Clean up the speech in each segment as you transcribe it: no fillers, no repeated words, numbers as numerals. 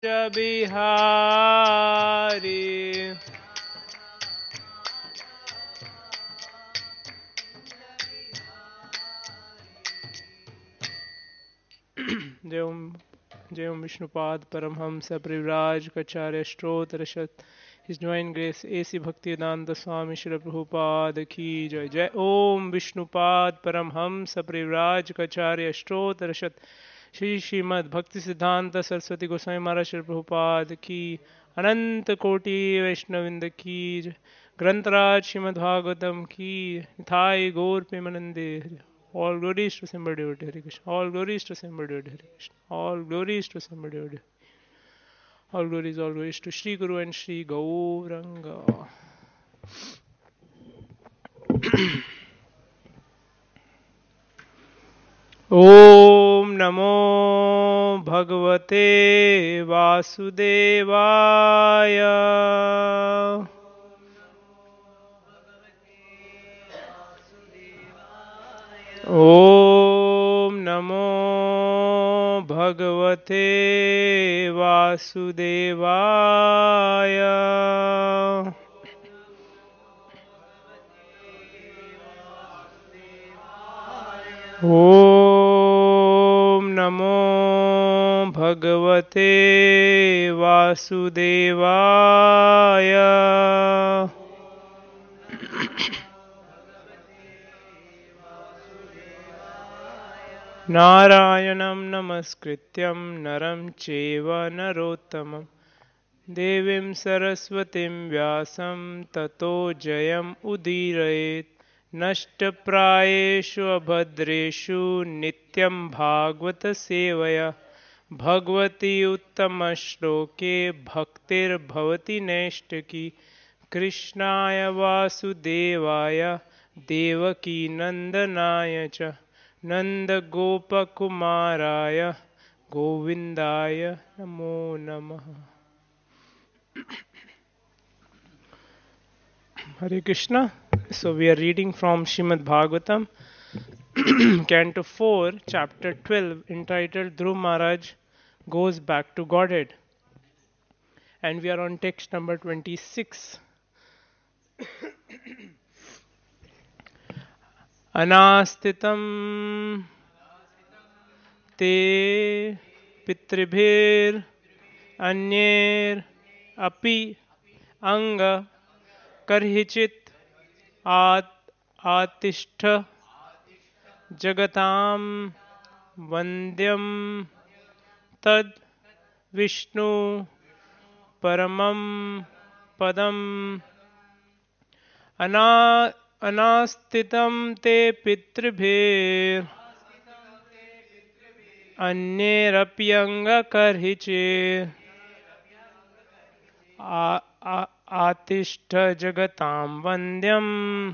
बिहारी जय ओम विष्णुपाद परमहंस परिव्राज कचार्य श्रोत्र शत His Divine Grace A.C. Bhaktivedanta Swami Shri Prabhupada की जय जय ओम विष्णुपाद परमहंस परिव्राज कचार्य श्रोत्र शत श्री श्रीमद् भक्ति सिद्धांत सरस्वती गोस्वामी महाराज श्री प्रभुपाद की अनंत कोटि वैष्णविंद की जय। ग्रंथराज श्रीमद् भागवतम की थाई गौर प्रेमानंदे। All glories to Simba Devotee Hare Krishna. All glories to Simba Devotee Hare Krishna. All glories to Simba Devotee. All glories to Shri Guru and Shri Gauranga. Om Namo Bhagavate Vasudevaya. Om Namo Bhagavate Vasudevaya. Om Namo Bhagavate Vasudevaya. नारायणं नमस्कृत्यं नरं चैव नरोत्तमं देवीं सरस्वतीं व्यासं ततो जयम् उदीरयेत्। नष्टप्रायेषु अभद्रेषु नित्यं भागवत सेवया भगवती उत्तमश्लोके भक्तिर्भवति नैष्टिकी। कृष्णाय वासुदेवाय देवकी नंदनाय च नंदगोपकुमाराय गोविंदाय नमो नमः। Hare Krishna. So we are reading from Srimad Bhagavatam, Canto 4, Chapter 12, entitled Dhruv Maharaj Goes Back to Godhead. And we are on text number 26. Anastitam te pitribhir अन्येर अपि अंग करहिचित आतिष्ठ जगताम वंद्यम तद विष्णु परमं पदम। अनास्तितं ते पितृभिर् अन्येरप्यंगकर्हिचित् आतिष्ठ जगतां वन्द्यं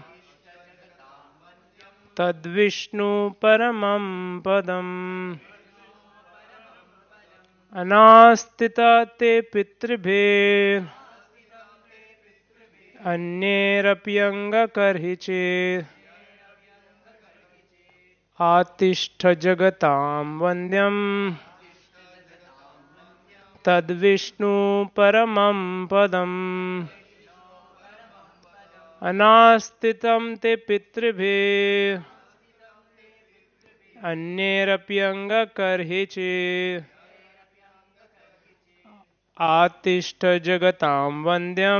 तद्विष्णु परमं पदम्। अनास्तिता ते पितृभिर् अन्येरप्यंगकर्हिचित् आतिष्ठ जगतां वन्द्यं तद्विष्णु परमं पदम्। अनास्तितं ते पितृभिर् अन्येरप्यंगकर्हिचित् आतिष्ठ जगतां वन्द्यं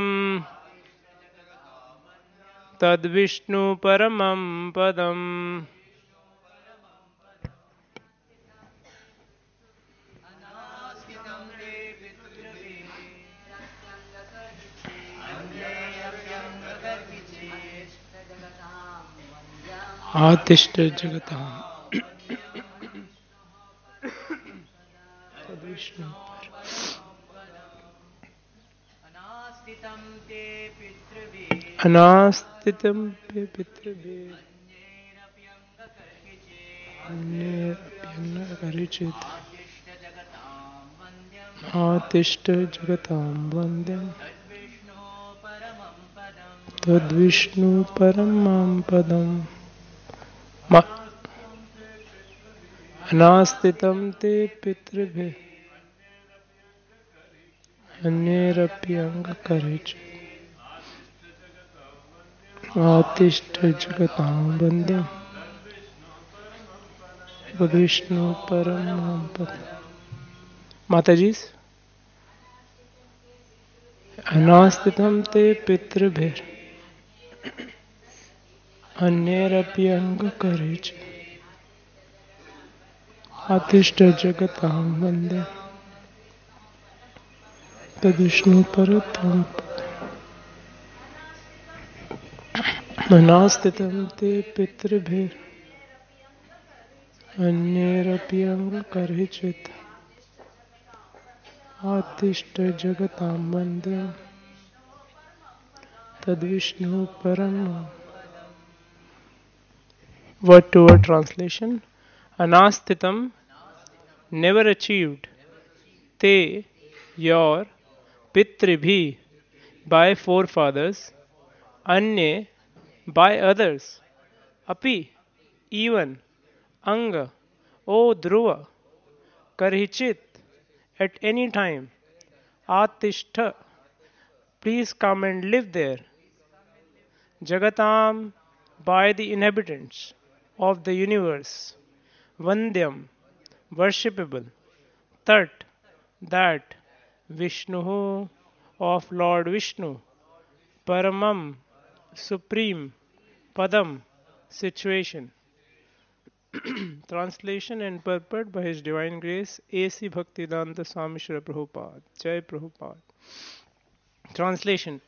तद्विष्णु परमं पदम्। आतिष्ठ जगतां तद्विष्णु अनास्तितं ते पितृभिर् अन्येरप्यंगकर्हिचित् आतिष्ठ जगतां वन्द्यं तद्विष्णु परमं पदम्। अनास्तितं ते पितृभिः अन्येरप्यङ्गकरे च आतिष्ठ जगतां वन्द्यं विष्णु परमं पदम्. Mataji's अनास्तितं ते पितृभिर् अन्यैरप्यङ्गकरे च आतिष्ठ जगतां वन्दे तद्विष्णु परतं अनास्तितं ते पितृभिर् अन्यैरप्यङ्गकरे च आतिष्ठ जगतां वन्दे तद्विष्णु परम्. Word to word translation. Anastitam, never achieved. Te, your. Pitribhi, by forefathers. Anye, by others. Api, even. Anga, O Dhruva. Karhichit, at any time. Atishtha, please come and live there. Jagatam, by the inhabitants of the universe. Vandyam, worshipable. Tat, that. Vishnu, of Lord Vishnu. Paramam, supreme. Padam, situation. Translation and purport by His Divine Grace A.C. Bhaktivedanta Swami Srila Prabhupada. Jai Prabhupada. Translation.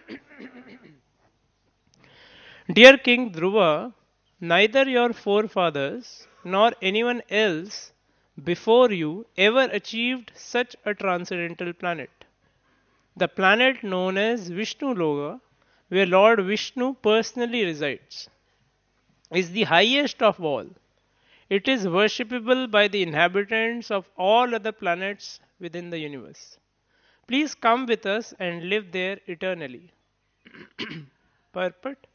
Dear King Dhruva, neither your forefathers nor anyone else before you ever achieved such a transcendental planet. The planet known as Vishnu Loka, where Lord Vishnu personally resides, is the highest of all. It is worshipable by the inhabitants of all other planets within the universe. Please come with us and live there eternally. Purport.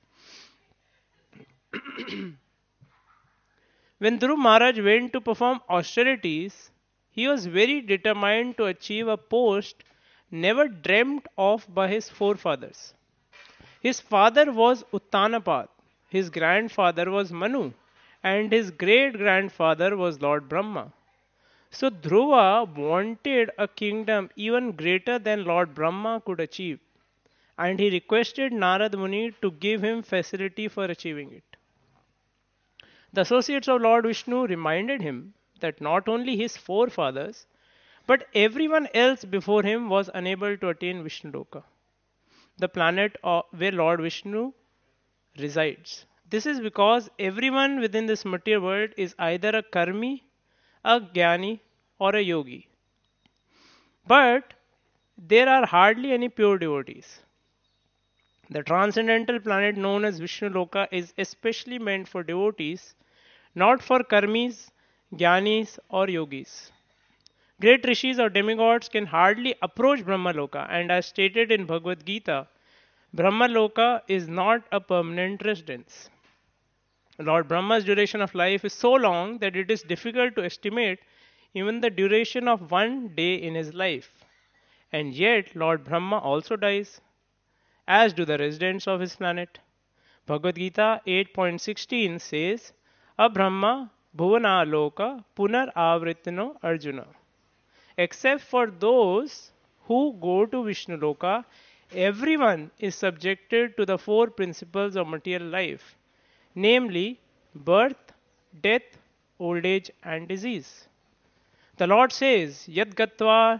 When Dhruv Maharaj went to perform austerities, he was very determined to achieve a post never dreamt of by his forefathers. His father was Uttanapad, his grandfather was Manu, and his great grandfather was Lord Brahma. So Dhruva wanted a kingdom even greater than Lord Brahma could achieve, and he requested Narad Muni to give him facility for achieving it. The associates of Lord Vishnu reminded him that not only his forefathers, but everyone else before him was unable to attain Vishnu Loka, the planet where Lord Vishnu resides. This is because everyone within this material world is either a karmi, a jnani, or a yogi. But there are hardly any pure devotees. The transcendental planet known as Vishnu Loka is especially meant for devotees, not for karmis, jnanis, or yogis. Great rishis or demigods can hardly approach Brahma Loka, and as stated in Bhagavad Gita, Brahma Loka is not a permanent residence. Lord Brahma's duration of life is so long that it is difficult to estimate even the duration of one day in his life. And yet, Lord Brahma also dies, as do the residents of his planet. Bhagavad Gita 8.16 says, Abrahma bhuvana loka punar avritino Arjuna. Except for those who go to Vishnu Loka, everyone is subjected to the four principles of material life, namely birth, death, old age, and disease. The Lord says, Yad gatva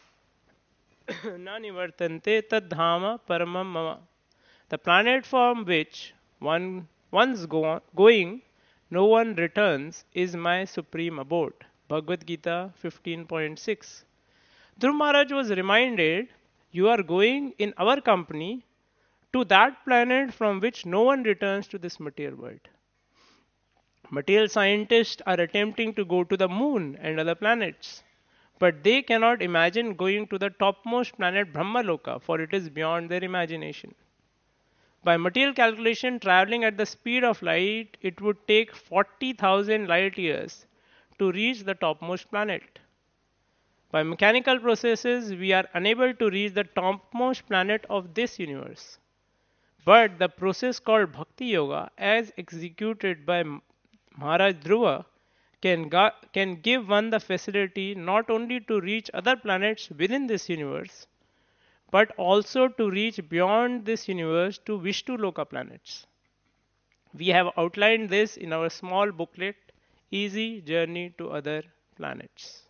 na nivartante tad dhama paramam mama. The planet from which once going, no one returns is my supreme abode. Bhagavad Gita 15.6. Dhruv Maharaj was reminded, you are going in our company to that planet from which no one returns to this material world. Material scientists are attempting to go to the moon and other planets, but they cannot imagine going to the topmost planet Brahmaloka, for it is beyond their imagination. By material calculation, traveling at the speed of light, it would take 40,000 light years to reach the topmost planet. By mechanical processes, we are unable to reach the topmost planet of this universe. But the process called Bhakti Yoga, as executed by Maharaj Dhruva, can give one the facility not only to reach other planets within this universe, but also to reach beyond this universe to Vishnu Loka planets. We have outlined this in our small booklet, Easy Journey to Other Planets.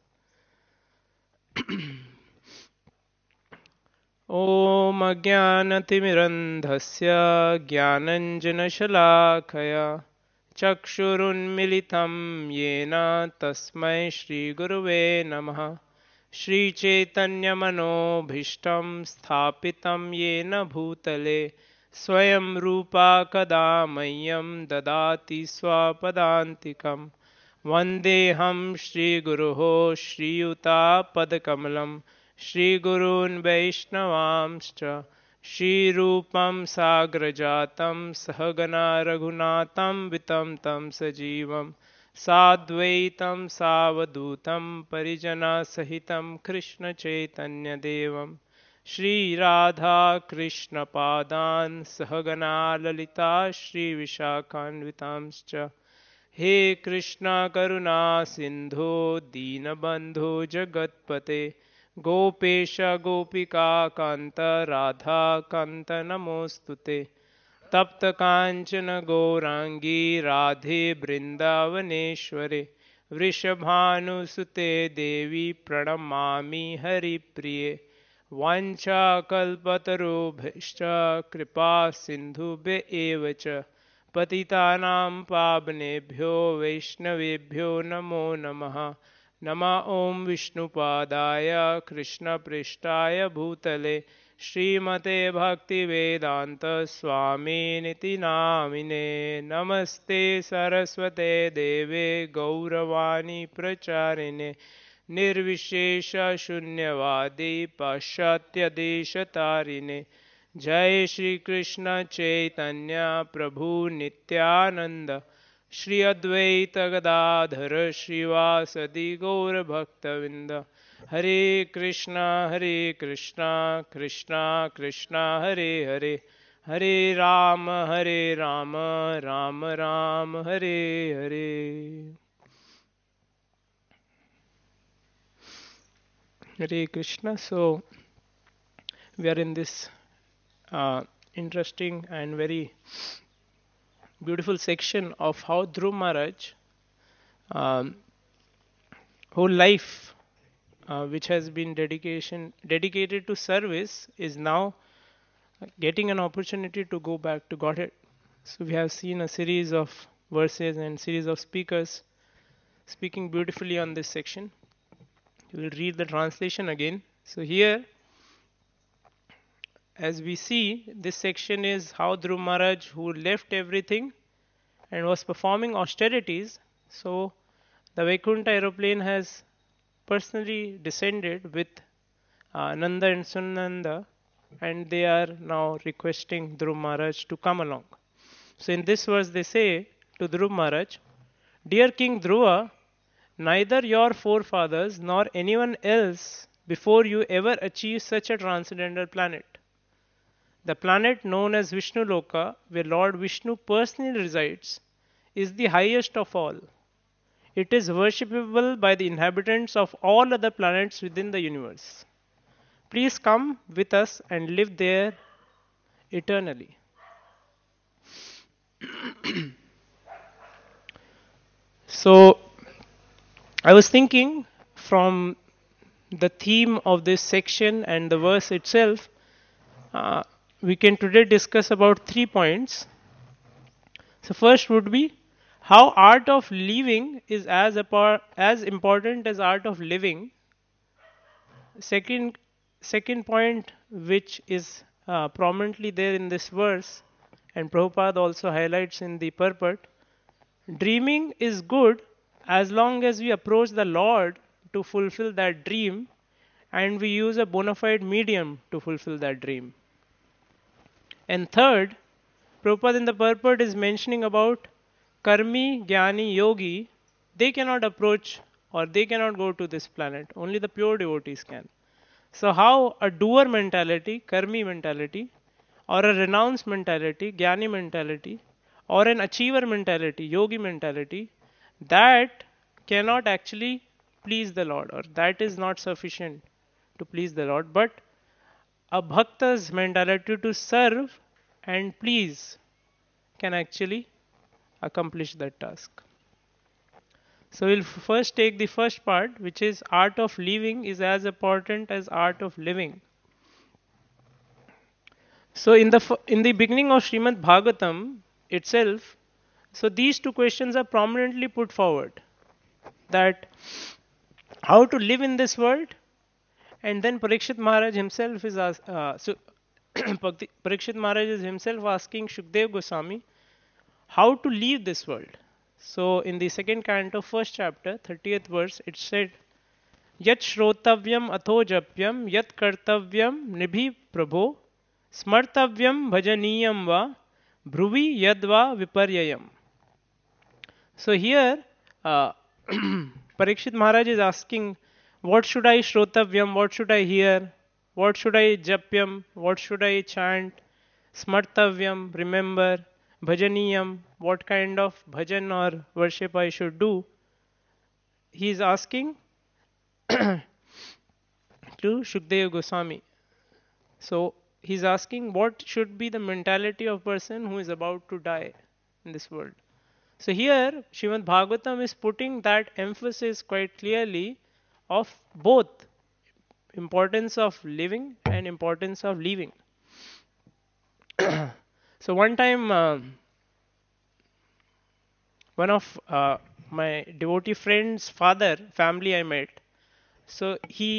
ॐ अज्ञानतिमिरन्धस्य ज्ञानञ्जनशलाखया चक्षुरुन्मिलितं येन तस्मै श्रीगुरुवे नमः श्रीचैतन्यमनोभीष्टं स्थापितं येन भूतले स्वयं रूपा कदा मह्यं ददाति स्वपदान्तिकं वन्देऽहं श्रीगुरोः श्रीयुतापदकमलं श्रीगुरून् वैष्णवांश्च श्रीरूपं साग्रजातं सहगना रघुनाथं वितं तं सजीवं साद्वैतं सावधूतं परिजनसहितं कृष्णचैतन्यदेवं श्रीराधाकृष्णपादान् सहगना ललिता श्रीविशाखान्वितांश्च हे कृष्ण करुणा सिन्धो दीनबन्धो जगत्पते गोपेश गोपिका कान्त राधा कान्त नमोऽस्तुते तप्त काञ्चन गौराङ्गी राधे बृन्दावनेश्वरे वृषभानुसुते देवी प्रणमामि हरिप्रिये वाञ्छाकल्पतरुभ्यश्च कृपा सिन्धुभ्य एव च पतितानां पावनेभ्यो वैष्णवेभ्यो नमो नमः नमः ॐ विष्णुपादाय कृष्णपृष्ठाय भूतले श्रीमते भक्तिवेदान्त स्वामिनिति नामिने नमस्ते सरस्वते देवे गौरवाणी प्रचारिणे निर्विशेष शून्यवादी पाश्चात्यदेशतारिणे जय श्री कृष्ण चैतन्य प्रभु नित्यानंद श्री अद्वैत गदाधर श्रीवासदि गौर भक्तविंद हरे Krishna Krishna Krishna Hare Hare Hare Ram Ram Ram Hare Hare. Hare Krishna. So we are in this interesting and very beautiful section of how Dhruv Maharaj whole life, which has been dedicated to service, is now getting an opportunity to go back to Godhead. So we have seen a series of verses and series of speakers speaking beautifully on this section. We will read the translation again. So here, as we see, this section is how Dhruv Maharaj, who left everything and was performing austerities. So the Vaikuntha aeroplane has personally descended with Nanda and Sunanda, and they are now requesting Dhruv Maharaj to come along. So in this verse they say to Dhruv Maharaj, "Dear King Dhruva, neither your forefathers nor anyone else before you ever achieved such a transcendental planet. The planet known as Vishnu Loka, where Lord Vishnu personally resides, is the highest of all. It is worshipable by the inhabitants of all other planets within the universe. Please come with us and live there eternally." So I was thinking from the theme of this section and the verse itself, we can today discuss about 3 points. So first would be how art of living is as important as art of living. Second point, which is prominently there in this verse, and Prabhupada also highlights in the purport, dreaming is good as long as we approach the Lord to fulfill that dream and we use a bona fide medium to fulfill that dream. And third, Prabhupada in the purport is mentioning about karmi, jnani, yogi. They cannot approach or they cannot go to this planet. Only the pure devotees can. So how a doer mentality, karmi mentality, or a renounced mentality, jnani mentality, or an achiever mentality, yogi mentality, that cannot actually please the Lord, or that is not sufficient to please the Lord. But a bhakta's mentality to serve and please can actually accomplish that task. So we'll first take the first part, which is art of living is as important as art of living. So in the beginning of Srimad Bhagavatam itself, so these two questions are prominently put forward, that how to live in this world, and then Parikshit Maharaj himself is Parikshit Maharaj is himself asking Shukdev Goswami how to leave this world. So in the second canto, first chapter, 30th verse, it said, Yat shrotavyam atho japyam yat kartavyam nibhi prabho smartavyam bhajaniyam va bhruvi yadva viparyayam. So here, Parikshit Maharaj is asking, what should I shrotavyam, what should I hear, what should I japyam, what should I chant, smartavyam, remember, bhajaniyam, what kind of bhajan or worship I should do. He is asking to Shukdev Goswami. So he's asking what should be the mentality of person who is about to die in this world. So here Srimad Bhagavatam is putting that emphasis quite clearly of both importance of living and importance of leaving. So one time one of my devotee friend's family I met. So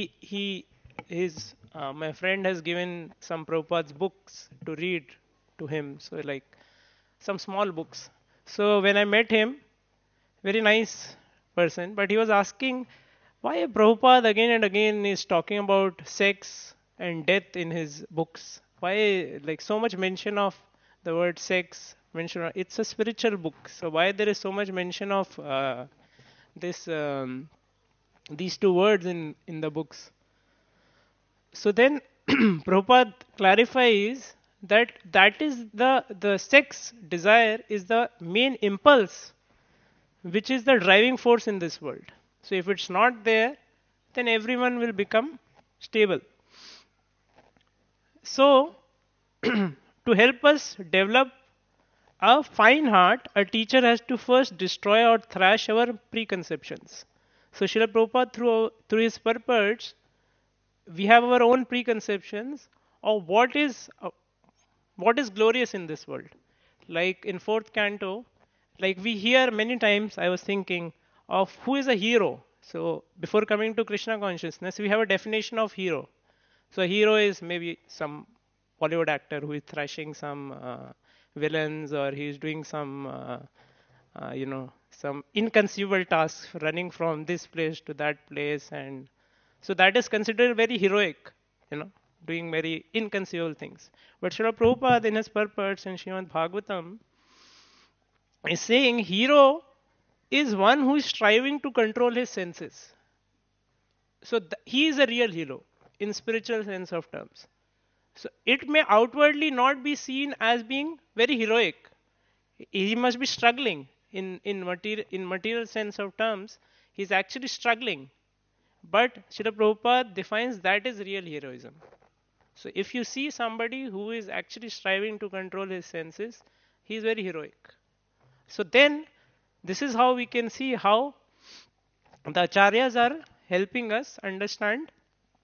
my friend has given some Prabhupada's books to read to him. So like some small books. So when I met him, very nice person, but he was asking why Prabhupada again and again is talking about sex and death in his books. Why like so much mention of the word sex? It's a spiritual book, so why there is so much mention of this these two words in the books? So then Prabhupada clarifies that is the sex desire is the main impulse, which is the driving force in this world. So if it's not there, then everyone will become stable. So to help us develop a fine heart, a teacher has to first destroy or thrash our preconceptions. So Srila Prabhupada through his purports, we have our own preconceptions of what is glorious in this world. Like in fourth canto, like we hear many times, I was thinking of who is a hero. So before coming to Krishna consciousness, we have a definition of hero. So a hero is maybe some Bollywood actor who is thrashing some villains, or he is doing some some inconceivable tasks, running from this place to that place, and so that is considered very heroic, doing very inconceivable things. But Srila Prabhupada in his purports in Srimad Bhagavatam is saying hero is one who is striving to control his senses. So he is a real hero in spiritual sense of terms. So it may outwardly not be seen as being very heroic. He must be struggling in material sense of terms. He's actually struggling. But Srila Prabhupada defines that as real heroism. So if you see somebody who is actually striving to control his senses, he is very heroic. So then this is how we can see how the acharyas are helping us understand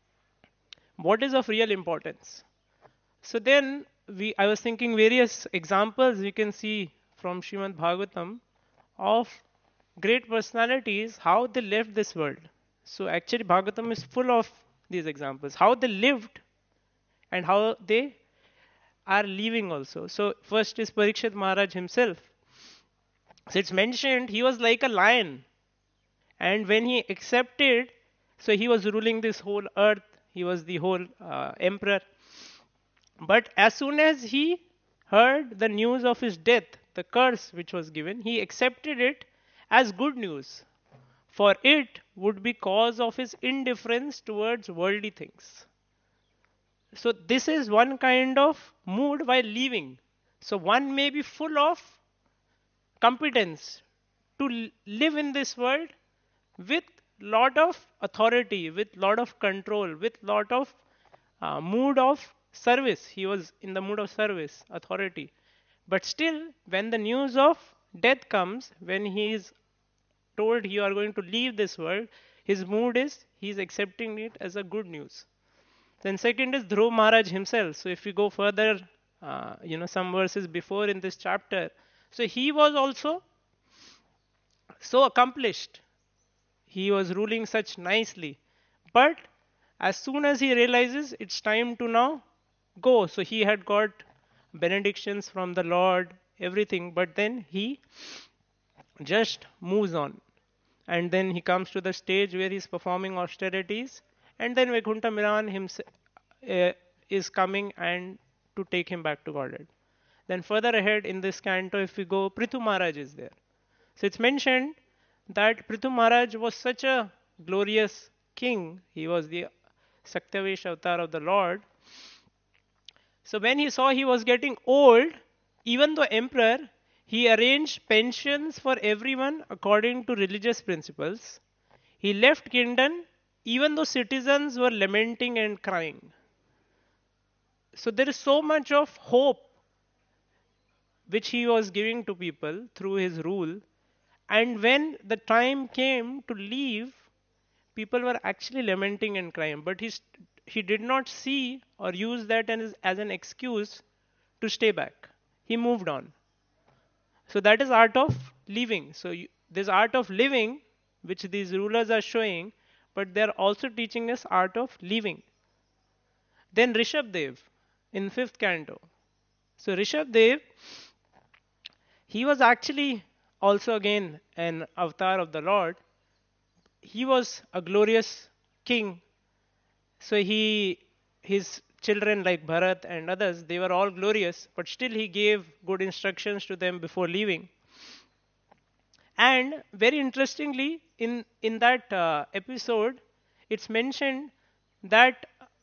what is of real importance. So then I was thinking various examples we can see from Srimad Bhagavatam of great personalities, how they left this world. So actually Bhagavatam is full of these examples, how they lived and how they are leaving also. So first is Parikshit Maharaj himself. So it's mentioned he was like a lion, and when he accepted, so he was ruling this whole earth, he was the whole emperor. But as soon as he heard the news of his death, the curse which was given, he accepted it as good news. for it would be cause of his indifference towards worldly things. So this is one kind of mood while leaving. So one may be full of competence to live in this world with lot of authority, with lot of control, with lot of mood of service. He was in the mood of service, authority. But still, when the news of death comes, when he is told you are going to leave this world, his mood is he is accepting it as a good news. Then second is Dhruv Maharaj himself. So if we go further, some verses before in this chapter, so he was also so accomplished. He was ruling such nicely. But as soon as he realizes it's time to now go, so he had got benedictions from the Lord, everything, but then he just moves on. And then he comes to the stage where he's performing austerities, and then Vaikuntha Miran himself is coming and to take him back to Godhead. Then further ahead in this canto, if we go, Prithu Maharaj is there. So it's mentioned that Prithu Maharaj was such a glorious king. He was the Saktavesh avatar of the Lord. So when he saw he was getting old, even though emperor, he arranged pensions for everyone according to religious principles. He left kingdom even though citizens were lamenting and crying. So there is so much of hope which he was giving to people through his rule. And when the time came to leave, people were actually lamenting and crying. But he did not see or use that as an excuse to stay back. He moved on. So that is art of living. So this art of living, which these rulers are showing, but they are also teaching us art of living. Then Rishabdev in 5th canto. So Rishabdev, he was actually also again an avatar of the Lord. He was a glorious king. So his children like Bharat and others, they were all glorious, but still he gave good instructions to them before leaving. And very interestingly, in that episode, it's mentioned that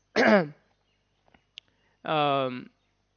um,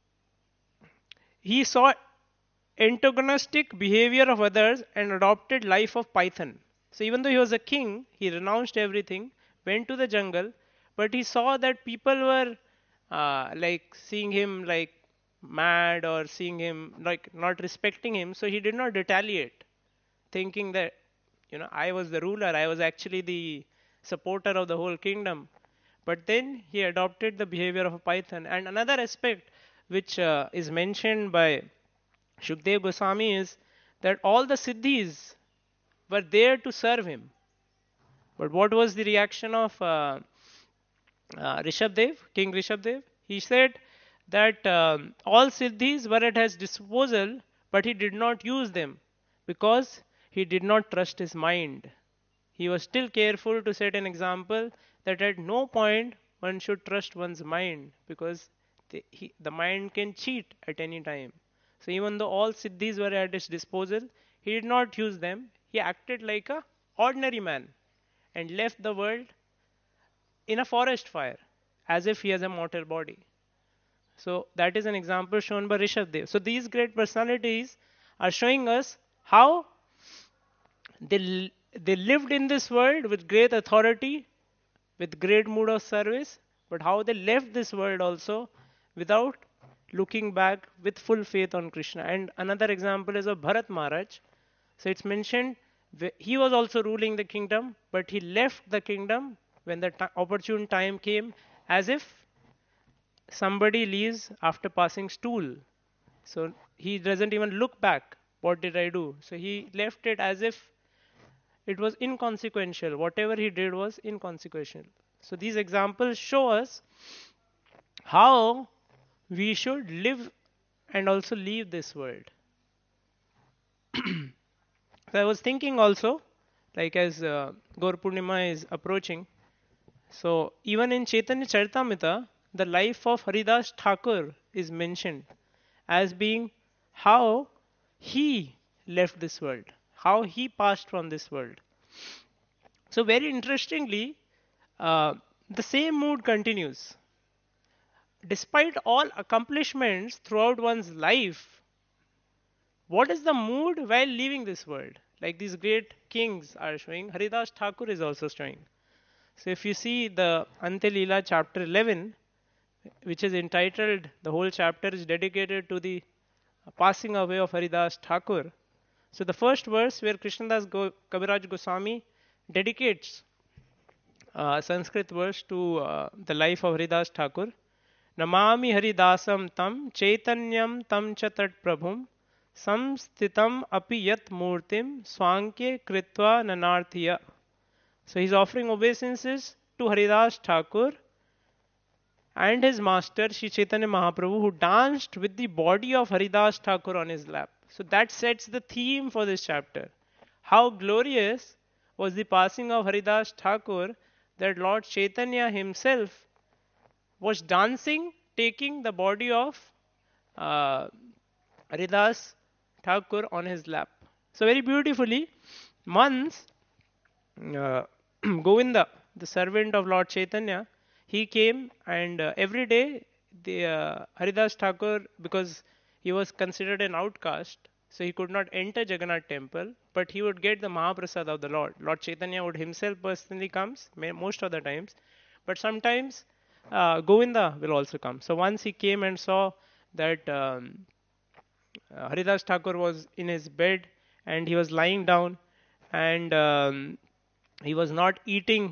he saw antagonistic behavior of others and adopted life of Python. So even though he was a king, he renounced everything, went to the jungle, but he saw that people were like seeing him like mad or seeing him like not respecting him. So he did not retaliate, thinking that I was the ruler, I was actually the supporter of the whole kingdom. But then he adopted the behavior of a python. And another aspect which is mentioned by Shukdev Goswami is that all the siddhis were there to serve him. But what was the reaction of Rishabdev, King Rishabdev? He said that all siddhis were at his disposal, but he did not use them because he did not trust his mind. He was still careful to set an example that at no point one should trust one's mind because the mind can cheat at any time. So even though all siddhis were at his disposal, he did not use them. He acted like a ordinary man and left the world in a forest fire as if he has a mortal body. So that is an example shown by Rishabdev. So these great personalities are showing us how they lived in this world with great authority, with great mood of service, but how they left this world also without looking back with full faith on Krishna. And another example is of Bharat Maharaj. So it's mentioned he was also ruling the kingdom, but he left the kingdom when the opportune time came, as if somebody leaves after passing stool. So he doesn't even look back. What did I do? So he left it as if it was inconsequential. Whatever he did was inconsequential. So these examples show us how we should live and also leave this world. So I was thinking also, like as Gaur Purnima is approaching, so even in Chaitanya Charitamrita, the life of Haridas Thakur is mentioned as being how he left this world, how he passed from this world. So very interestingly, the same mood continues. Despite all accomplishments throughout one's life, what is the mood while leaving this world? Like these great kings are showing, Haridas Thakur is also showing. So if you see the Ante Leela chapter 11, which is entitled, the whole chapter is dedicated to the passing away of Haridas Thakur. So the first verse where Krishnadas Kaviraj Goswami dedicates Sanskrit verse to the life of Haridas Thakur. Namami Haridasam tam chaitanyam tam cha tat prabhum samstitam api yat murtim swankye kritva nanarthiya. So he's offering obeisances to Haridas Thakur and his master Sri Chaitanya Mahaprabhu, who danced with the body of Haridas Thakur on his lap. So that sets the theme for this chapter. How glorious was the passing of Haridas Thakur that Lord Chaitanya himself was dancing, taking the body of Haridas Thakur on his lap. So very beautifully, once Govinda, the servant of Lord Chaitanya, he came and every day the Haridas Thakur, because he was considered an outcast, so he could not enter Jagannath temple, but he would get the Mahaprasad of the Lord. Lord Chaitanya would himself personally comes most of the times, but sometimes Govinda will also come. So once he came and saw that Haridas Thakur was in his bed and he was lying down and he was not eating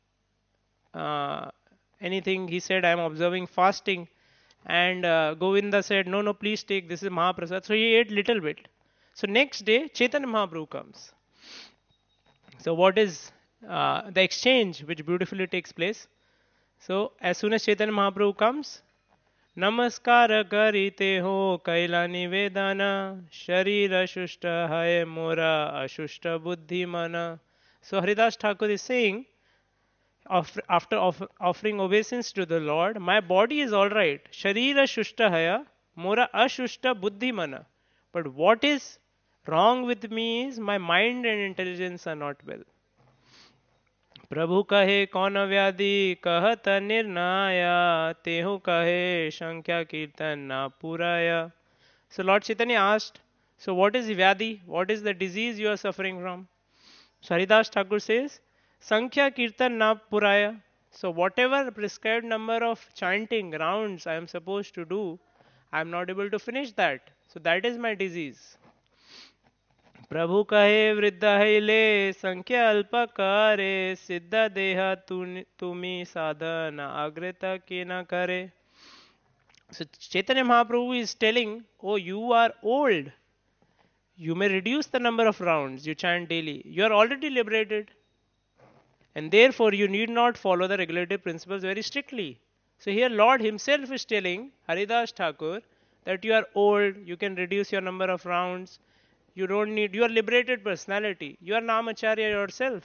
anything. He said, I am observing fasting. And Govinda said, no, no, please take, this is Mahaprasad. So he ate little bit. So next day, Chaitanya Mahaprabhu comes. So what is the exchange which beautifully takes place? So as soon as Chaitanya Mahaprabhu comes, Namaskara karite ho kaila nivedana sharira shushta hai mora ashushta buddhi mana. So Haridas Thakur is saying, after offering obeisance to the Lord, my body is all right. Sharira shushta haya, mora ashushta buddhi mana. But what is wrong with me is my mind and intelligence are not well. प्रभु कहे कौन व्याधि कहत निर्नाया तेहु कहे संख्या कीर्तन ना पुराया. So Lord Chaitanya asked, so what is the vyadi? What is the disease you are suffering from? So Haridas Thakur says, Sankhya Kirtan na Puraya. So whatever prescribed number of chanting rounds I am supposed to do, I am not able to finish that. So that is my disease. प्रभु कहे वृद्ध ले संख्या अल्प करे सिद्ध देह तुम्ही साधन अग्रत के न करे. So Chaitanya Mahaprabhu is telling, oh, you are old. You may reduce the number of rounds you chant daily. You are already liberated. And therefore, you need not follow the regulative principles very strictly. So here Lord himself is telling Haridas Thakur that you are old, you can reduce your number of rounds. You don't need, you are liberated personality. You are Namacharya yourself.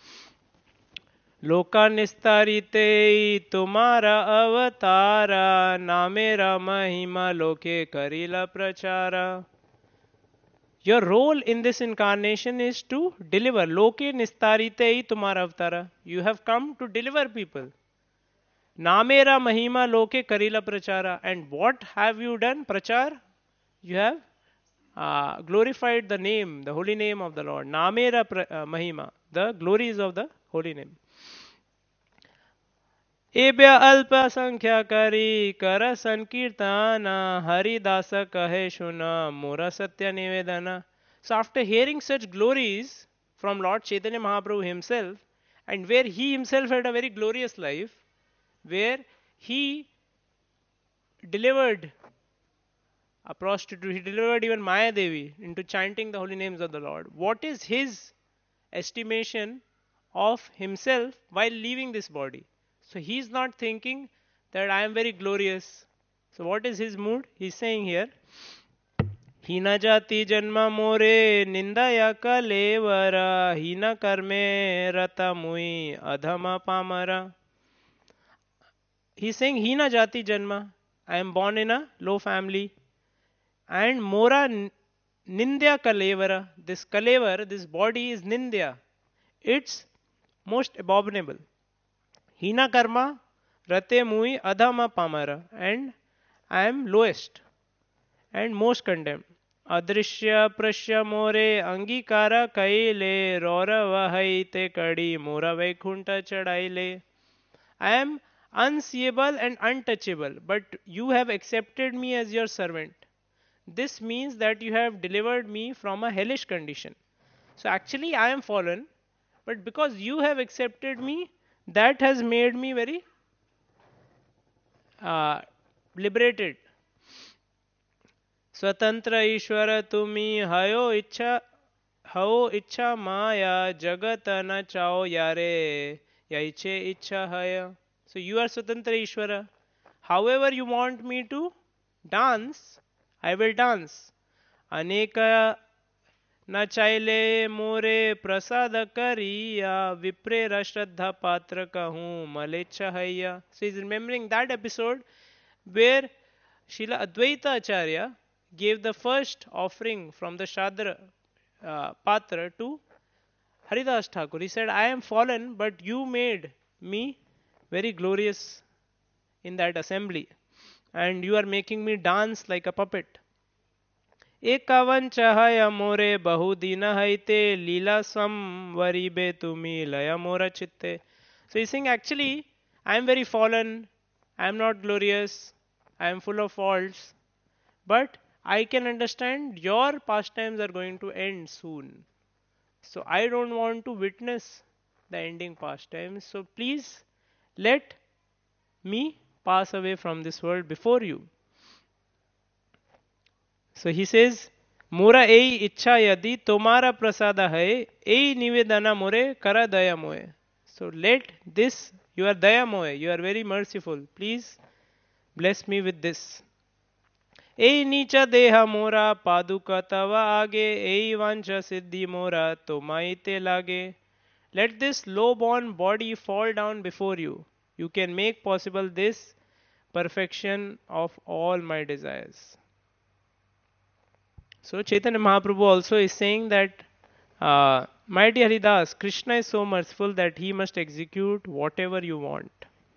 Loka nistarite tumara avatara namera mahima loke karila prachara. Your role in this incarnation is to deliver. Loke nistarite tumara avatara. You have come to deliver people. Namera mahima loke karila prachara. And what have you done? Prachar? You have glorified the name, the holy name of the Lord. Namera mahima, the glories of the holy name. Ebya alpa sankhya kari kara sankirtana haridasa kahe shuna mura satya nivedana. So after hearing such glories from Lord Chaitanya Mahaprabhu himself, and where he himself had a very glorious life, where he delivered a prostitute, he delivered even Maya Devi into chanting the holy names of the Lord. What is his estimation of himself while leaving this body? So he is not thinking that I am very glorious. So what is his mood? He is saying here, Hina jati janma more nindaya kalevara hina karme rata mui adhama pamara. He is saying Hina jati janma. I am born in a low family. And Mora Nindya Kalevara, this Kalevar, this body is Nindya. Its most abominable. Hina karma, rate mui adhama pamara, and I am lowest and most condemned. Adrishya prashya more angikara kaile rora vahaite kadi mora vaikunta chadaile. I am unseeable and untouchable, but you have accepted me as your servant. This means that you have delivered me from a hellish condition. So actually, I am fallen, but because you have accepted me, that has made me very uh, liberated. स्वतंत्र ईश्वर तुम्ही हयो इच्छा माया जगत न चाओ यारे याइचे इच्छा हय. So you are Swatantra Ishvara. However you want me to dance, I will dance. Aneka न चाइले मोरे प्रसाद करिया विप्रेर श्रद्धा पात्र कहूँ मलेच्छा हैया. So he's remembering that episode where Srila Advaita Acharya gave the first offering from the Shadra Patra to Haridas Thakur. He said, I am fallen, but you made me very glorious in that assembly, and you are making me dance like a puppet. एकावन चहय मोरे बहुदीन हईते लीला संवरिबे तुमी लय मोरा चित्ते. So he's saying, actually, I am very fallen, I am not glorious, I am full of faults, but I can understand your pastimes are going to end soon. So I don't want to witness the ending pastimes. So please let me pass away from this world before you. So he says, Mura ei ichha yadi tomara prasada hai, ei nivedana more kara daya moe. So let this, you are daya moe, you are very merciful. Please bless me with this. Ei nicha deha mora paduka tava age, ei vancha siddhi mora tomaite lage. Let this low-born body fall down before you. You can make possible this perfection of all my desires. So Chaitanya Mahaprabhu also is saying that, my dear Haridas, Krishna is so merciful that he must execute whatever you want.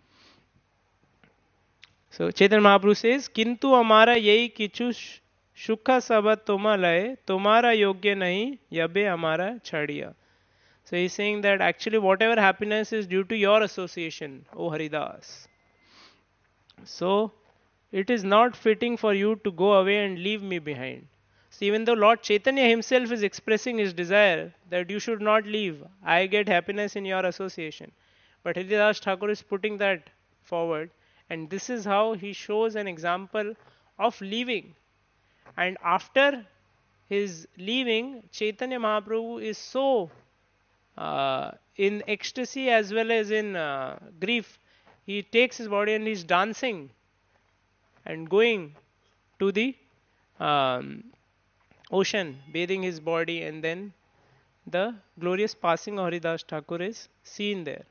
So Chaitanya Mahaprabhu says, Kintu amara yei kichu shukha sabat tomalaye, tomara yogya nahi, yabe amara chadiya. So he is saying that actually whatever happiness is due to your association, O Haridas. So it is not fitting for you to go away and leave me behind. So even though Lord Chaitanya himself is expressing his desire that you should not leave, I get happiness in your association. But Haridas Thakur is putting that forward, and this is how he shows an example of leaving. And after his leaving, Chaitanya Mahaprabhu is so in ecstasy as well as in grief. He takes his body and he's dancing and going to the ocean, bathing his body, and then the glorious passing of Haridas Thakur is seen there.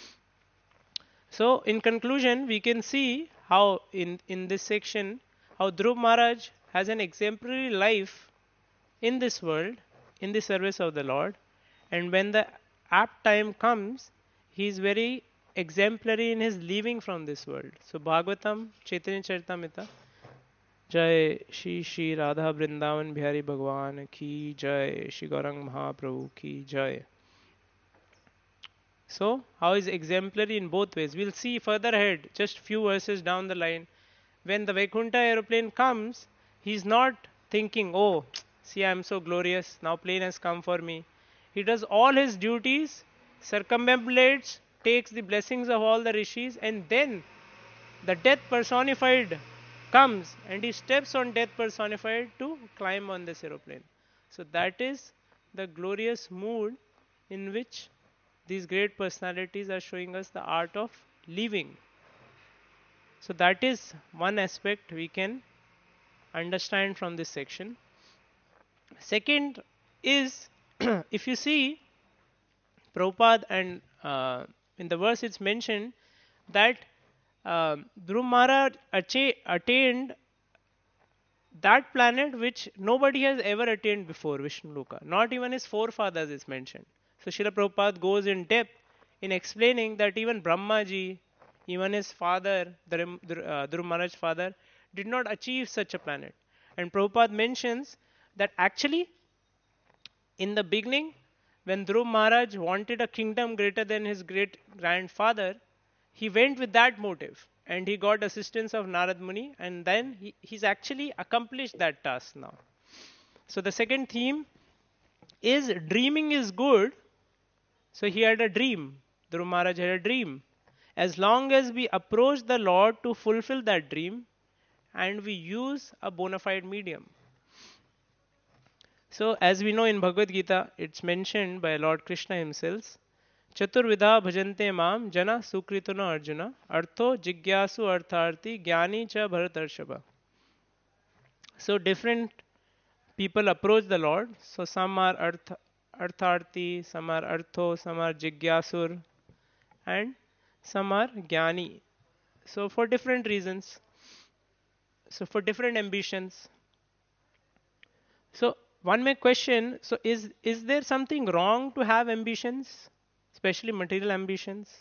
So in conclusion, we can see how in this section, how Dhruv Maharaj has an exemplary life in this world, in the service of the Lord, and when the apt time comes, he is very exemplary in his leaving from this world. So Bhagavatam, Chaitanya Charitamrita, Jai Shri Shri Radha Vrindavan Bihari Bhagwan ki Jai, Shri Gaurang Mahaprabhu ki Jai. So how is exemplary in both ways? We'll see further ahead, just few verses down the line. When the Vaikuntha aeroplane comes, he's not thinking, oh, see, I am so glorious, now plane has come for me. He does all his duties, circumambulates, takes the blessings of all the rishis, and then the death personified comes and he steps on death personified to climb on this aeroplane. So that is the glorious mood in which these great personalities are showing us the art of living. So that is one aspect we can understand from this section. Second is, if you see Prabhupada, and in the verse it's mentioned that Dhruv Maharaj attained that planet which nobody has ever attained before, Vishnu Loka. Not even his forefathers is mentioned. So Srila Prabhupada goes in depth in explaining that even Brahmaji, even his father, Dhruv Maharaj's father, did not achieve such a planet. And Prabhupada mentions that actually, in the beginning, when Dhruv Maharaj wanted a kingdom greater than his great grandfather, he went with that motive and he got assistance of Narad Muni, and then he's actually accomplished that task now. So the second theme is dreaming is good. So he had a dream. Dhruv Maharaj had a dream. As long as we approach the Lord to fulfill that dream and we use a bona fide medium. So, as we know in Bhagavad Gita, it's mentioned by Lord Krishna himself. Chaturvidha bhajante mam jana sukrituna arjuna artho jigyasu artharti jnani cha bharatarshava. So, different people approach the Lord. So, some are artharti, some are artho, some are jigyasur, and some are jnani. So, for different reasons. So, for different ambitions. So, one may question, so is there something wrong to have ambitions, especially material ambitions?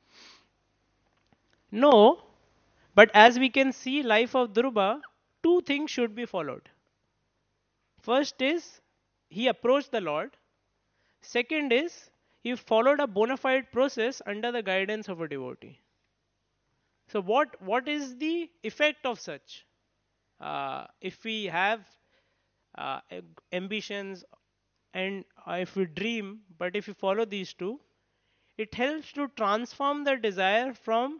No, but as we can see life of Dhruva, two things should be followed. First is he approached the Lord. Second is he followed a bona fide process under the guidance of a devotee. So what is the effect of such? If we have uh, ambitions and if we dream, but if we follow these two, it helps to transform the desire from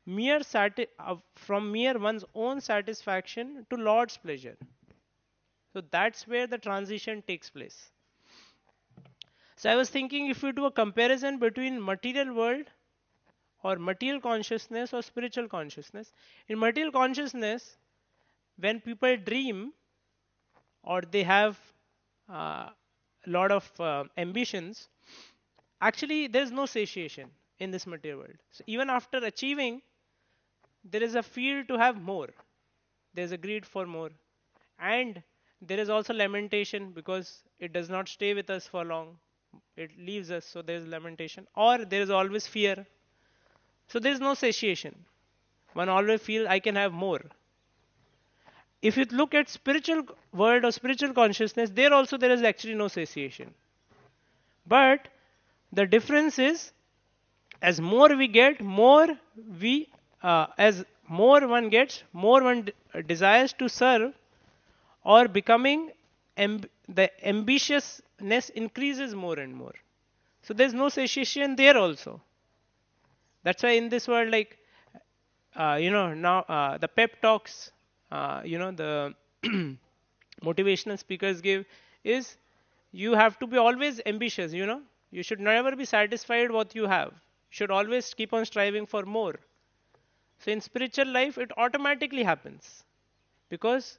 from mere one's own satisfaction to Lord's pleasure. So that's where the transition takes place. So I was thinking, if we do a comparison between material world or material consciousness or spiritual consciousness, in material consciousness, when people dream or they have a lot of ambitions, actually there is no satiation in this material world. So even after achieving, there is a feel to have more. There is a greed for more. And there is also lamentation because it does not stay with us for long. It leaves us, so there is lamentation. Or there is always fear. So there is no satiation. One always feels I can have more. If you look at spiritual world or spiritual consciousness, there also there is actually no satiation. But the difference is, as more we get, more we, as more one gets, more one desires to serve, or becoming the ambitiousness increases more and more. So there's no satiation there also. That's why in this world, like now the pep talks, the motivational speakers give is you have to be always ambitious. You should never be satisfied what you have. You should always keep on striving for more. So in spiritual life, it automatically happens because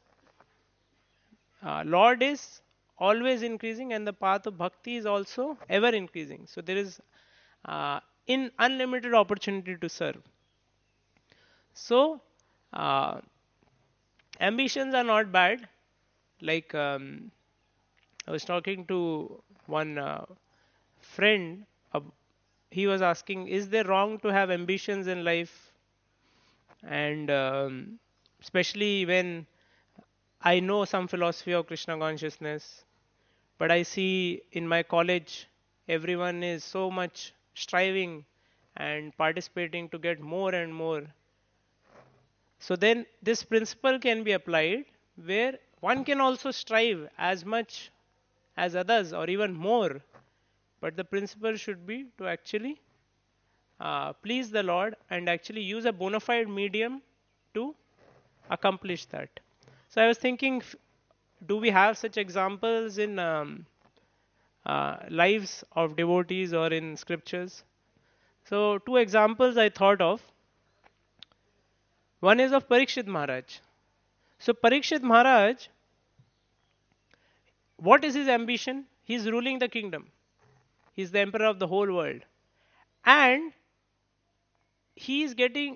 Lord is always increasing and the path of bhakti is also ever increasing. So there is in unlimited opportunity to serve. So ambitions are not bad. Like I was talking to one friend. He was asking, is there wrong to have ambitions in life? And especially when I know some philosophy of Krishna consciousness, but I see in my college everyone is so much striving and participating to get more and more. So then this principle can be applied where one can also strive as much as others or even more, but the principle should be to actually please the Lord and actually use a bona fide medium to accomplish that. So I was thinking, do we have such examples in lives of devotees or in scriptures? So two examples I thought of. One is of Parikshit Maharaj. So Parikshit Maharaj, what is his ambition? He is ruling the kingdom. He is the emperor of the whole world. And he is getting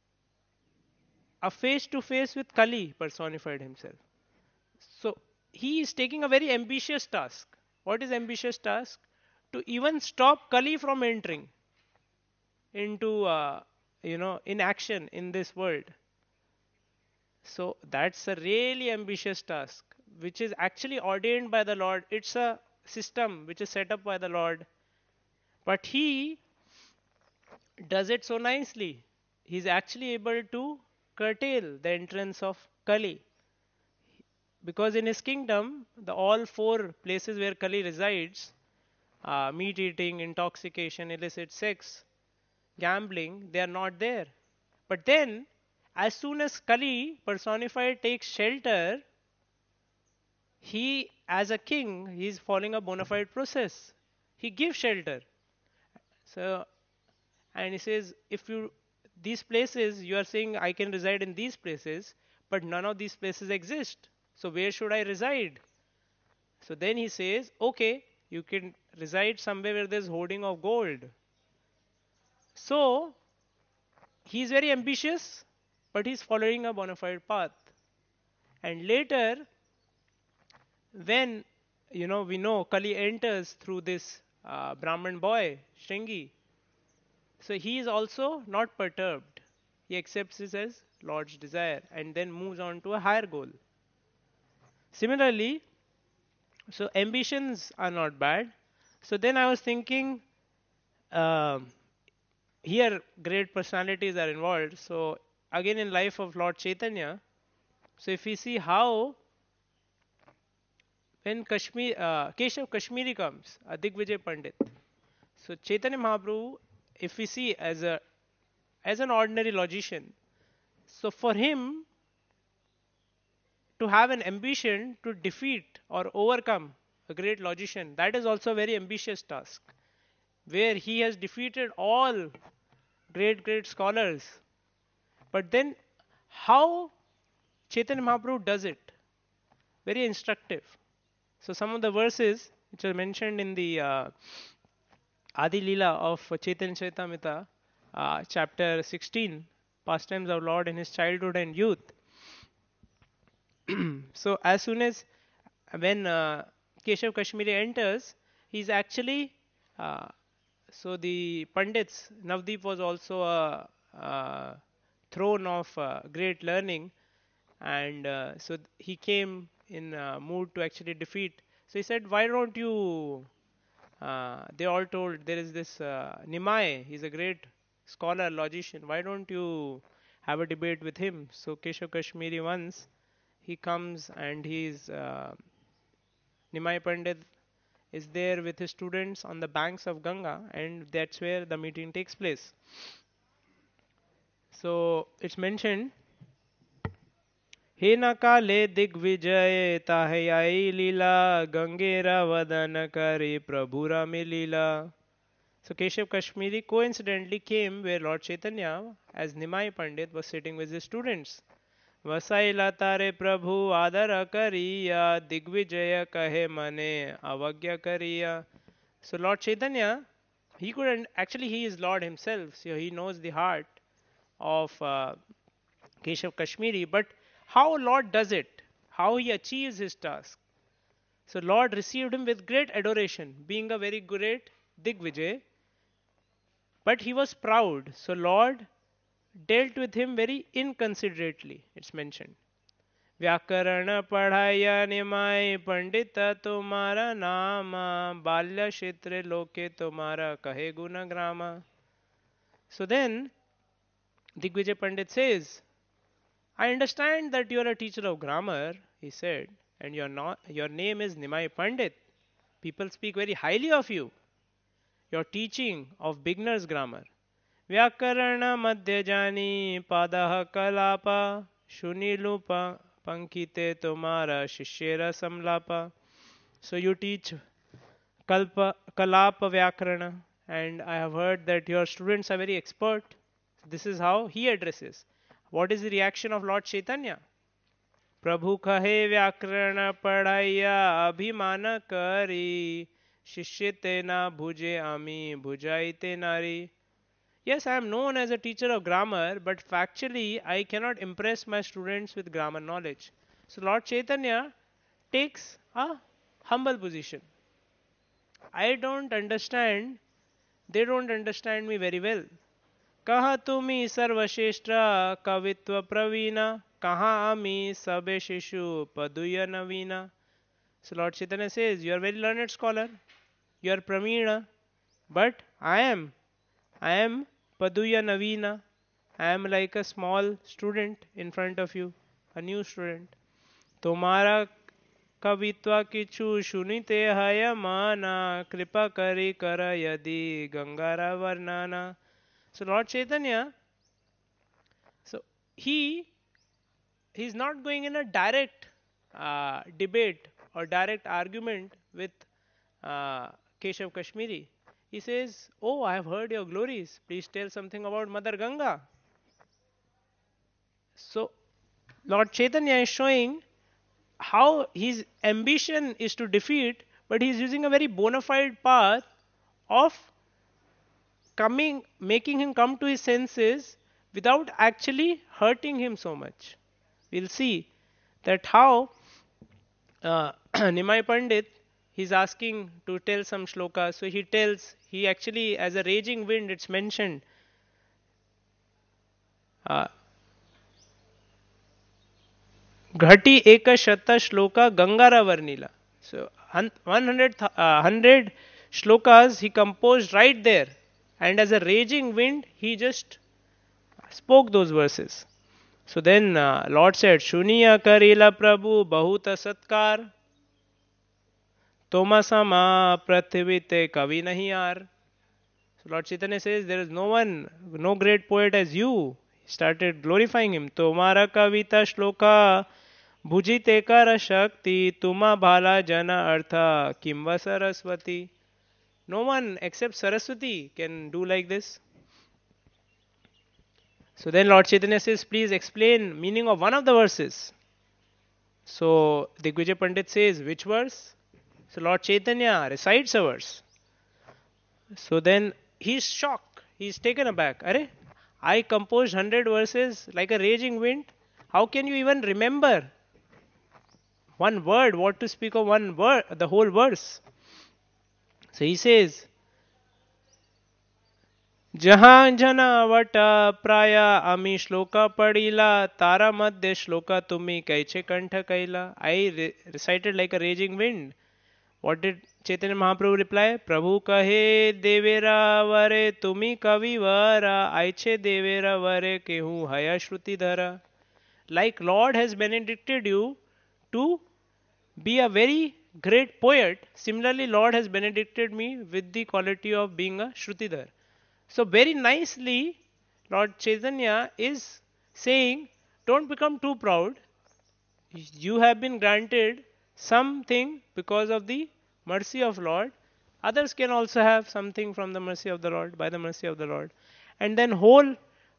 a face to face with Kali personified himself. So he is taking a very ambitious task. What is ambitious task? To even stop Kali from entering. into in action in this world. So that's a really ambitious task, which is actually ordained by the Lord. It's a system which is set up by the Lord, but He does it so nicely. He's actually able to curtail the entrance of Kali, because in his kingdom, the all four places where Kali resides, meat eating, intoxication, illicit sex, gambling, they are not there. But then, as soon as Kali personified takes shelter, he, as a king, he is following a bona fide process. He gives shelter. So, and he says, if you, these places, you are saying I can reside in these places, but none of these places exist. So, where should I reside? So then he says, okay, you can reside somewhere where there's hoarding of gold. So he's very ambitious, but he's following a bona fide path. And later, when we know Kali enters through this Brahman boy, Shringi, so he is also not perturbed. He accepts this as Lord's desire and then moves on to a higher goal. Similarly, so ambitions are not bad. So then I was thinking, um, here great personalities are involved. So again in life of Lord Chaitanya, so if we see how when Keshav Kashmiri comes, Digvijay Pandit. So Chaitanya Mahaprabhu, if we see as an ordinary logician, so for him to have an ambition to defeat or overcome a great logician, that is also a very ambitious task, where he has defeated all great scholars. But then how Chaitanya Mahaprabhu does it, very instructive. So some of the verses which are mentioned in the Adi Leela of Chaitanya Charitamrita, chapter 16, pastimes of Lord in his childhood and youth. So as soon as when Keshav Kashmiri enters, he's actually so the Pandits. Navdeep was also a throne of great learning, and so he came in mood to actually defeat. So he said, "Why don't you?" They all told there is this Nimai. He's a great scholar, logician. Why don't you have a debate with him? So Keshav Kashmiri once he comes and he's Nimai Pandit is there with his students on the banks of Ganga, and that's where the meeting takes place. So it's mentioned, हे न काले दिग्विजय ताहे आई लीला गंगेरा वदन करे प्रभु रामे लीला. So Keshav Kashmiri coincidentally came where Lord Chaitanya, as Nimai Pandit, was sitting with his students. वसाइला तारे प्रभु आदर करिया दिग्विजय कहे मने अवज्ञा करिया. So Lord Chaitanya, he couldn't actually, he is Lord himself, so he knows the heart of Keshav Kashmiri. But how Lord does it, how he achieves his task. So Lord received him with great adoration, being a very great Digvijay, but he was proud. So Lord dealt with him very inconsiderately, it's mentioned. व्याकरण पढ़ाया निमाय पंडित तुम्हारा नाम बाल्य क्षेत्र लोके तुम्हारा कहे गुण ग्रामा. So then Digvijay Pandit says, I understand that you are a teacher of grammar, he said, and your name is Nimai Pandit. People speak very highly of you. Your teaching of beginner's grammar. व्याकरण मध्य जानी पादः कलाप सुनीलु पंकिते तुम्हारा शिष्येर समलाप. So you teach kalapa vyakarana, and I have heard that your students are very expert. This is how he addresses. What is the reaction of Lord Chaitanya? प्रभु कहे व्याकरण पढ़ाइया अभिमान करी शिष्य तेना भुजे आमी भुजाइते नारी. Yes, I am known as a teacher of grammar, but factually I cannot impress my students with grammar knowledge. So Lord Chaitanya takes a humble position. I don't understand, they don't understand me very well. कहा तुम्ही सर्वश्रेष्ठ कवित्व प्रवीण कहा आम्ही सबे शिशु पदुय नवीना. So Lord Chaitanya says, you are very learned scholar, you are Praveena, but I am Paduya Navina. I am like a small student in front of you, a new student. तुम्हारा कवित्वा किछु सुनिते हय माना कृपा करी कर यदि गंगारा वर्णना. So Lord Chaitanya, so he's not going in a direct debate or direct argument with Keshav Kashmiri. He says, "Oh, I have heard your glories. Please tell something about Mother Ganga." So Lord Chaitanya is showing how his ambition is to defeat, but he is using a very bona fide path of making him come to his senses without actually hurting him so much. We'll see that how Nimai Pandit, he's asking to tell some shloka. So he tells, he actually, as a raging wind, it's mentioned. Ghati eka shata shloka Gangara Varnila. So 100 shlokas he composed right there. And as a raging wind, he just spoke those verses. So then Lord said, Shuniya karila Prabhu bahuta satkar. Tomasama prathivite kavi nahi aar. So Lord Chaitanya says, there is no one, no great poet as you. He started glorifying him. Tomara kavita shloka bhujite kara shakti tuma bhala jana artha kimva saraswati. No one except Saraswati can do like this. So then Lord Chaitanya says, please explain meaning of one of the verses. So Digvijay Pandit says, which verse? So Lord Chaitanya recites a verse. So then he's shocked. He's taken aback. Arey, I composed 100 verses like a raging wind. How can you even remember one word? What to speak of one word, the whole verse? So he says, जहाँ जनावट प्राय आम्ही श्लोक पडिला तारा मध्ये श्लोक तुम्ही cache कंठ कैला. I recited like a raging wind. What did Chaitanya Mahaprabhu reply? Prabhu kahe devera vare tumi kavivara aiche devera vare kehu haya shruti dhara. Like Lord has benedicted you to be a very great poet, similarly Lord has benedicted me with the quality of being a Shrutidhar. So very nicely Lord Chaitanya is saying, don't become too proud. You have been granted something because of the mercy of Lord. Others can also have something from the mercy of the Lord, by the mercy of the Lord. And then whole,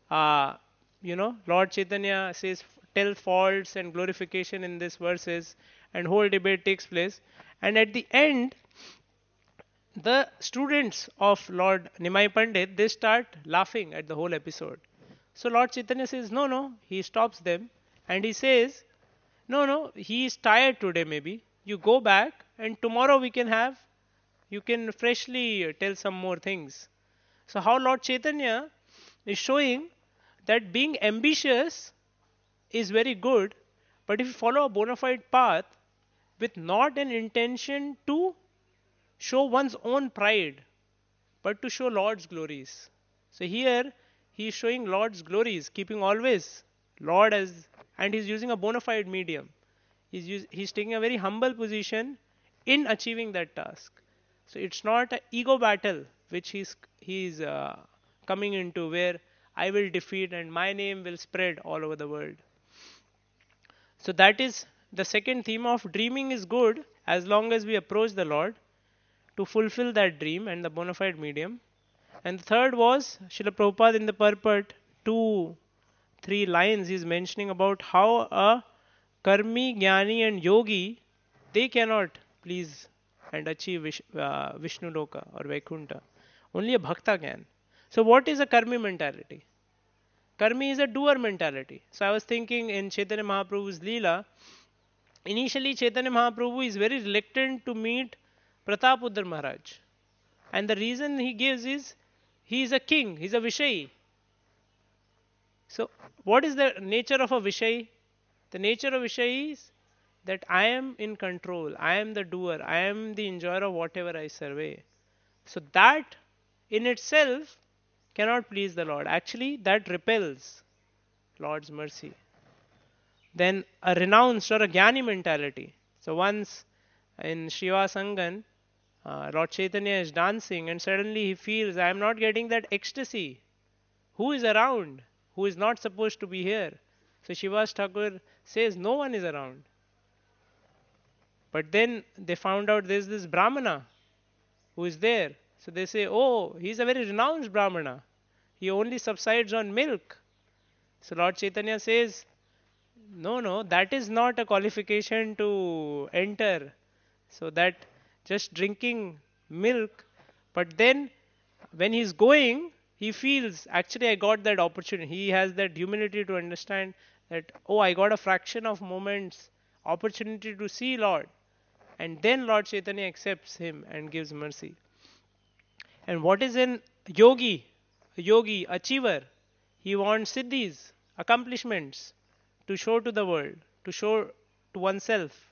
Lord Chaitanya says, tell faults and glorification in these verses, and whole debate takes place. And at the end, the students of Lord Nimai Pandit, they start laughing at the whole episode. So Lord Chaitanya says, no, he stops them and he says, no, he is tired today maybe. You go back and tomorrow you can freshly tell some more things. So how Lord Chaitanya is showing that being ambitious is very good, but if you follow a bona fide path with not an intention to show one's own pride, but to show Lord's glories. So here he is showing Lord's glories, keeping always Lord as, and he's using a bona fide medium. He's taking a very humble position in achieving that task. So it's not an ego battle which he's coming into where I will defeat and my name will spread all over the world. So that is the second theme of dreaming is good as long as we approach the Lord to fulfill that dream and the bona fide medium. And the third was Srila Prabhupada in the purport, 2-3 lines he's mentioning about how a karmi, jnani and yogi, they cannot please and achieve Vishnu Loka or Vaikuntha. Only a bhakta can. So what is a karmi mentality? Karmi is a doer mentality. So I was thinking in Chaitanya Mahaprabhu's Leela, initially Chaitanya Mahaprabhu is very reluctant to meet Pratapudra Maharaj. And the reason he gives is, he is a king, he is a Vishayi. So, what is the nature of a Vishay? The nature of Vishay is that I am in control, I am the doer, I am the enjoyer of whatever I survey. So, that in itself cannot please the Lord. Actually, that repels Lord's mercy. Then a renounced or a Jnani mentality. So, once in Shiva Sangan, Lord Chaitanya is dancing and suddenly he feels, I am not getting that ecstasy. Who is around? Who is not supposed to be here? So Shivas Thakur says, no one is around. But then they found out there's this Brahmana who is there. So they say, oh, he's a very renounced Brahmana. He only subsides on milk. So Lord Chaitanya says, no, no, that is not a qualification to enter. So that just drinking milk, but then when he's going, he feels actually I got that opportunity. He has that humility to understand that, oh, I got a fraction of moments opportunity to see Lord. And then Lord Chaitanya accepts him and gives mercy. And what is an yogi? A yogi, achiever. He wants siddhis, accomplishments to show to the world, to show to oneself.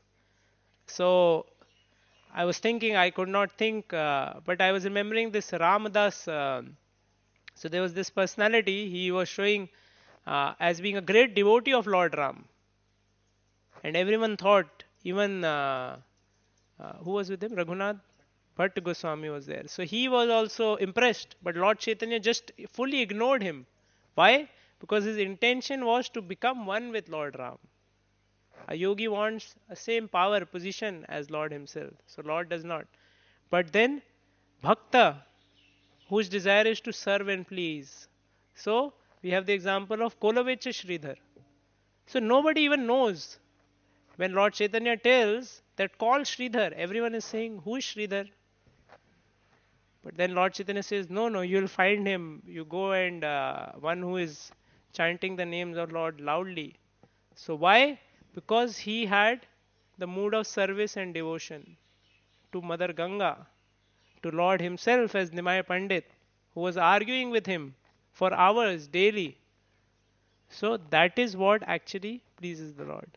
So I was thinking, I could not think, but I was remembering this Ramadas. So there was this personality he was showing as being a great devotee of Lord Ram. And everyone thought, even who was with him? Raghunath Bhatt Goswami was there. So he was also impressed, but Lord Chaitanya just fully ignored him. Why? Because his intention was to become one with Lord Ram. A yogi wants the same power, position as Lord himself. So Lord does not. But then, bhakta, whose desire is to serve and please. So we have the example of Kolavecha Sridhar. So nobody even knows. When Lord Chaitanya tells that call Sridhar, everyone is saying, who is Sridhar? But then Lord Chaitanya says, no, no, you'll find him. You go and one who is chanting the names of Lord loudly. So why? Because he had the mood of service and devotion to Mother Ganga, to Lord himself as Nimai Pandit, who was arguing with him for hours daily. So that is what actually pleases the Lord.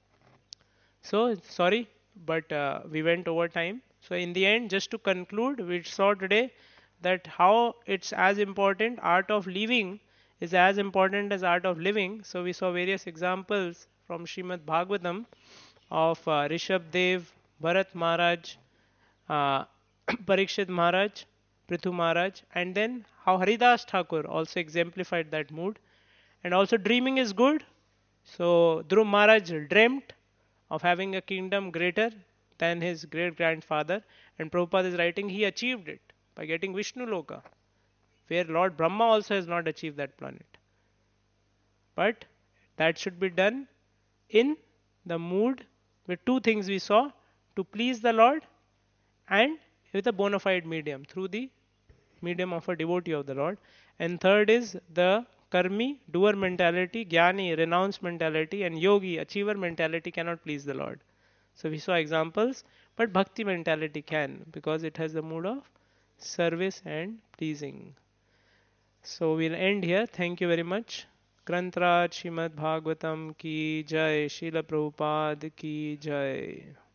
So sorry, but we went over time. So in the end, just to conclude, we saw today that how it's as important, art of living is as important as art of living. So we saw various examples from Srimad Bhagavatam of Rishabh Dev, Bharat Maharaj, uh, Parikshit Maharaj, Prithu Maharaj, and then how Haridas Thakur also exemplified that mood. And also dreaming is good. So Dhruv Maharaj dreamt of having a kingdom greater than his great grandfather, and Prabhupada is writing he achieved it by getting Vishnu Loka, where Lord Brahma also has not achieved that planet. But that should be done in the mood with two things we saw, to please the Lord and with a bona fide medium, through the medium of a devotee of the Lord. And third is the karmi, doer mentality, jnani, renounced mentality, and yogi, achiever mentality cannot please the Lord. So we saw examples, but bhakti mentality can, because it has the mood of service and pleasing. So we'll end here. Thank you very much. Grantraj Srimad Bhagavatam ki jai, Srila Prabhupada ki jai.